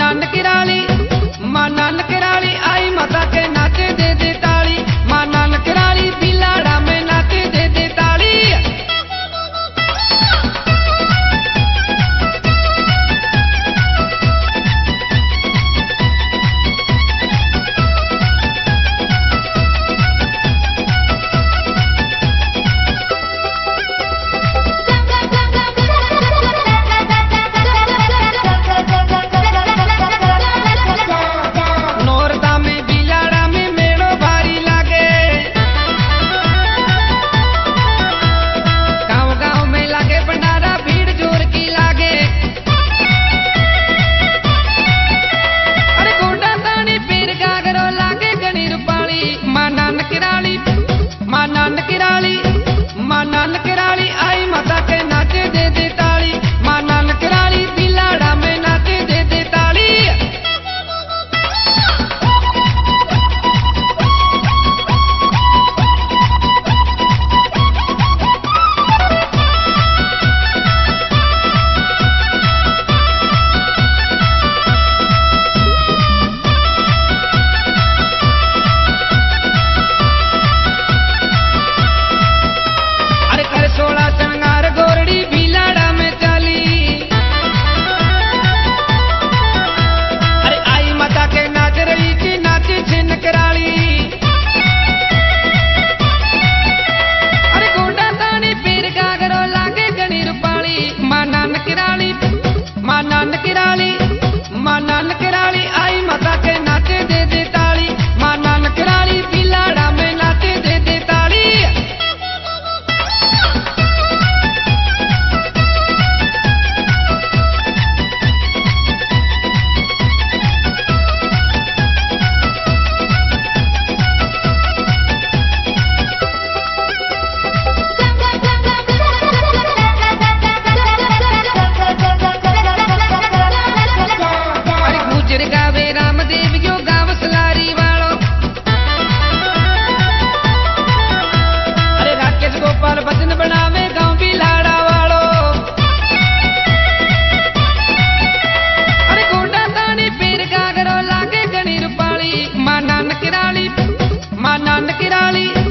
माँ नानक राली आई माता के नाचे दे दे ताली। माँ नानक राली बिलाड़ा में नाचे दे दे ताली। माँ नानक राली आई माता के नाचे दे दे ताली। माँ नानक राली बिलाड़ा में नाचे दे दे ताली। माँ नानक राली आई माता के नाचे दे दे ताली। माँ नानक राली बिलाड़ा में नाचे दे दे ताली। भजन बनावे गाँव बिलाड़ा वालो। अरे गोंडा तानी पीर गागरो लागे गणी रूपाली। माँ नानक राली